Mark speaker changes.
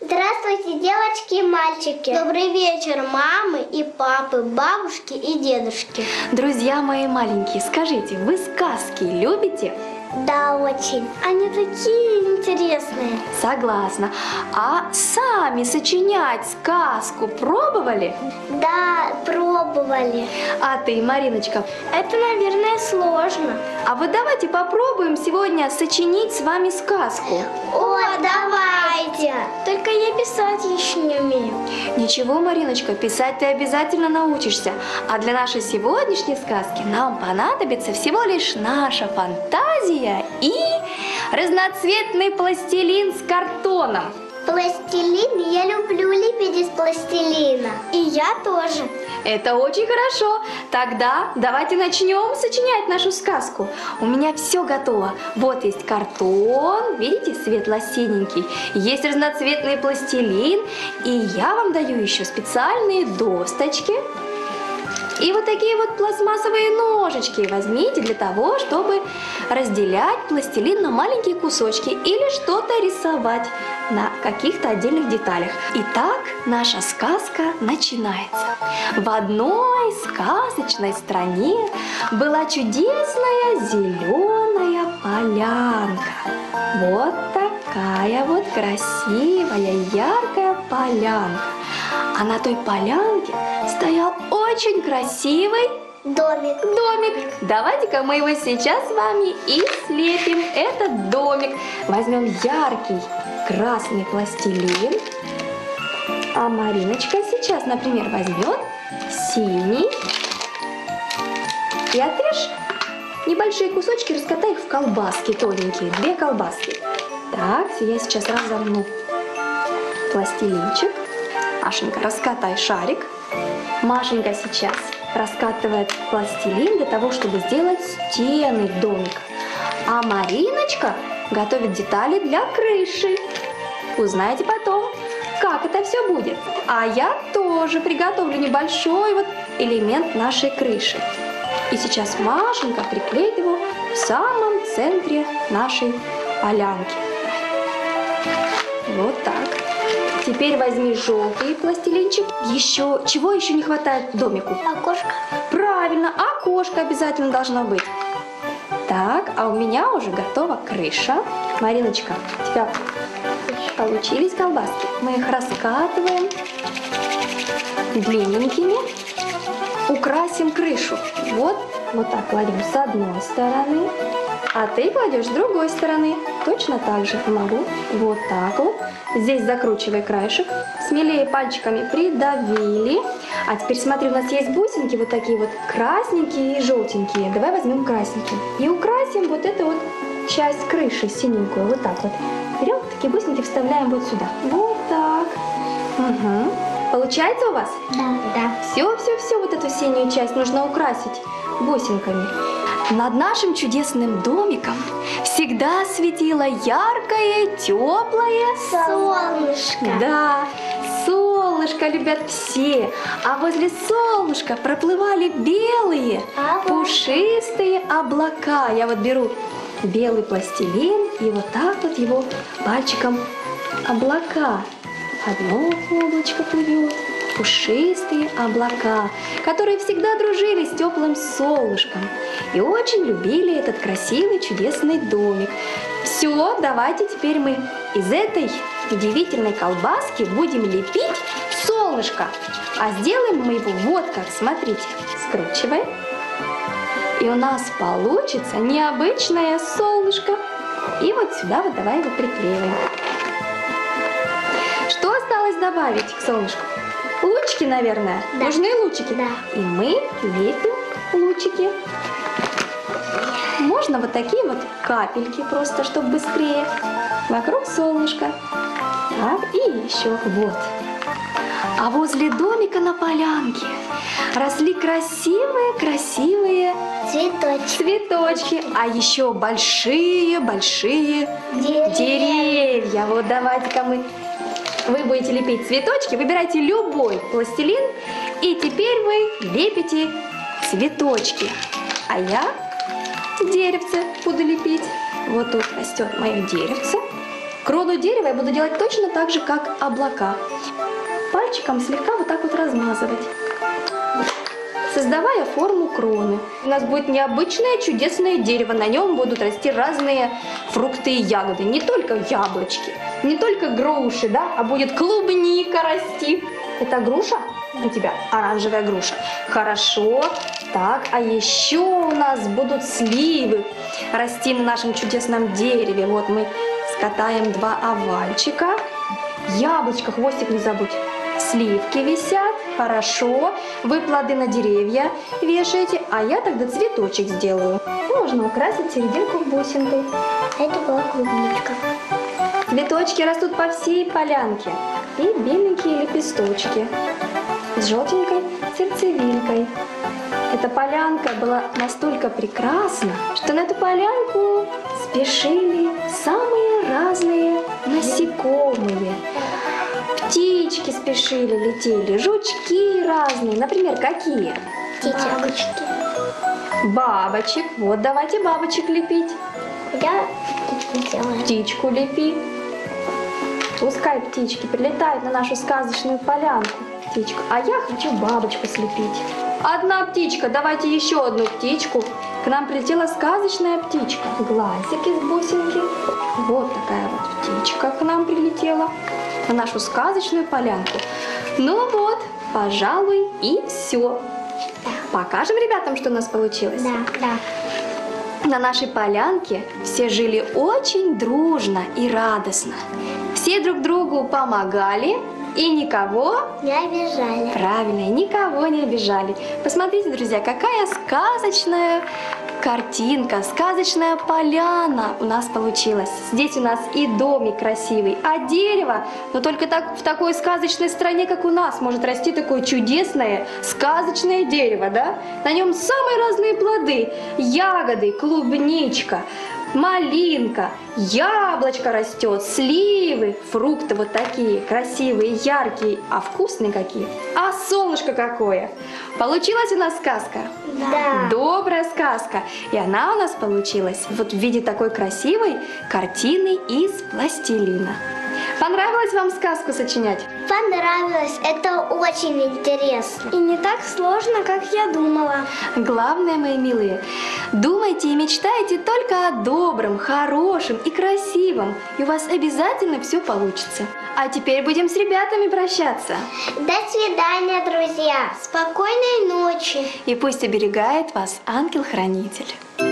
Speaker 1: Здравствуйте, девочки и мальчики. Добрый вечер, мамы и папы, бабушки и дедушки.
Speaker 2: Друзья мои маленькие, скажите, вы сказки любите?
Speaker 1: Да, очень. Они такие интересные.
Speaker 2: Согласна. А сами сочинять сказку пробовали?
Speaker 1: Да, пробовали.
Speaker 2: А ты, Мариночка?
Speaker 1: Это, наверное, сложно.
Speaker 2: А вот давайте попробуем сегодня сочинить с вами сказку.
Speaker 1: О, давайте. Только я писать еще не умею.
Speaker 2: Ничего, Мариночка, писать ты обязательно научишься. А для нашей сегодняшней сказки нам понадобится всего лишь наша фантазия и разноцветный пластилин с картоном.
Speaker 1: Пластилин? Я люблю лепить из пластилина. И я тоже.
Speaker 2: Это очень хорошо. Тогда давайте начнем сочинять нашу сказку. У меня все готово. Вот есть картон, видите, светло-синенький. Есть разноцветный пластилин. И я вам даю еще специальные досточки. И вот такие вот пластмассовые ножички возьмите для того, чтобы разделять пластилин на маленькие кусочки или что-то рисовать на каких-то отдельных деталях. Итак, наша сказка начинается. В одной сказочной стране была чудесная зеленая полянка. Вот такая вот красивая, яркая полянка. А на той полянке стоял очень красивый
Speaker 1: домик.
Speaker 2: Давайте-ка мы его сейчас с вами и слепим, этот домик. Возьмем яркий красный пластилин. А Мариночка сейчас, например, возьмет синий. И отрежь небольшие кусочки, раскатай их в колбаски тоненькие, 2 колбаски. Так, я сейчас разомну пластилинчик. Машенька, раскатай шарик. Машенька сейчас раскатывает пластилин для того, чтобы сделать стены домика. А Мариночка готовит детали для крыши. Узнаете потом, как это все будет. А я тоже приготовлю небольшой вот элемент нашей крыши. И сейчас Машенька приклеит его в самом центре нашей полянки. Вот так. Теперь возьми желтый пластилинчик. Чего еще не хватает домику?
Speaker 1: Окошко.
Speaker 2: Правильно, окошко обязательно должно быть. Так, а у меня уже готова крыша. Мариночка, у тебя получились колбаски? Мы их раскатываем длинненькими. Украсим крышу. Вот так кладем с одной стороны. А ты кладешь с другой стороны. Точно так же помогу. Вот так вот. Здесь закручивай краешек. Смелее пальчиками придавили. А теперь смотри, у нас есть бусинки вот такие вот красненькие и желтенькие. Давай возьмем красненькие. И украсим вот эту вот часть крыши синенькую. Вот так вот. Берем такие бусинки, вставляем вот сюда. Вот так. Угу. Получается у вас?
Speaker 1: Да.
Speaker 2: Все, вот эту синюю часть нужно украсить бусинками. Над нашим чудесным домиком всегда светило яркое, теплое
Speaker 1: Солнышко.
Speaker 2: Да, солнышко любят все. А возле солнышка проплывали белые, пушистые облака. Я вот беру белый пластилин и вот так вот его пальчиком облака. Одно облачко плывет. Пушистые облака, которые всегда дружили с теплым солнышком и очень любили этот красивый чудесный домик. Все, давайте теперь мы из этой удивительной колбаски будем лепить солнышко. А сделаем мы его вот как, смотрите, скручиваем. И у нас получится необычное солнышко. И вот сюда вот давай его приклеиваем. Что осталось добавить к солнышку? Лучики, наверное.
Speaker 1: Да.
Speaker 2: Нужны лучики?
Speaker 1: Да.
Speaker 2: И мы лепим лучики. Можно вот такие вот капельки просто, чтобы быстрее. Вокруг солнышка. Так, и еще вот. А возле домика на полянке росли красивые цветочки. А еще большие деревья. Вот давайте-ка вы будете лепить цветочки, выбирайте любой пластилин, и теперь вы лепите цветочки. А я деревце буду лепить. Вот тут растет мое деревце. Крону дерева я буду делать точно так же, как облака. Пальчиком слегка вот так вот размазывать, создавая форму кроны. У нас будет необычное чудесное дерево. На нем будут расти разные фрукты и ягоды. Не только яблочки, не только груши, да, а будет клубника расти. Это груша у тебя? Оранжевая груша. Хорошо. Так, а еще у нас будут сливы расти на нашем чудесном дереве. Вот мы скатаем 2 овальчика. Яблочко, хвостик не забудь. Сливки висят. Хорошо. Вы плоды на деревья вешаете, а я тогда цветочек сделаю. Можно украсить серединку бусинкой.
Speaker 1: Это была клубничка.
Speaker 2: Цветочки растут по всей полянке. И беленькие лепесточки с желтенькой сердцевинкой. Эта полянка была настолько прекрасна, что на эту полянку спешили самые разные насекомые. Птички спешили, летели, жучки разные. Например, какие?
Speaker 1: Бабочки.
Speaker 2: Бабочек. Вот, давайте бабочек лепить.
Speaker 1: Я птичку делаю.
Speaker 2: Птичку лепи. Пускай птички прилетают на нашу сказочную полянку. Птичку. А я хочу бабочку слепить. Одна птичка, давайте еще одну птичку. К нам прилетела сказочная птичка. Глазики с бусинки. Вот такая вот птичка к нам прилетела на нашу сказочную полянку. Ну вот, пожалуй, и все. Покажем ребятам, что у нас получилось?
Speaker 1: Да.
Speaker 2: На нашей полянке все жили очень дружно и радостно. Все друг другу помогали и никого
Speaker 1: Не обижали.
Speaker 2: правильно, никого не обижали. Посмотрите, друзья, какая сказочная картинка, сказочная поляна у нас получилась. Здесь у нас и домик красивый, а дерево, но только в такой сказочной стране, как у нас, может расти такое чудесное сказочное дерево, да? На нем самые разные плоды, ягоды, клубничка, малинка, яблочко растет, сливы, фрукты вот такие красивые, яркие, а вкусные какие. А солнышко какое! Получилась у нас сказка?
Speaker 1: Да.
Speaker 2: Добрая сказка. И она у нас получилась вот в виде такой красивой картины из пластилина. Понравилось вам сказку сочинять?
Speaker 1: Понравилось. Это очень интересно. И не так сложно, как я думала.
Speaker 2: Главное, мои милые, думайте и мечтайте только о добром, хорошем и красивом, и у вас обязательно все получится. А теперь будем с ребятами прощаться.
Speaker 1: До свидания, друзья. Спокойной ночи.
Speaker 2: И пусть оберегает вас ангел-хранитель.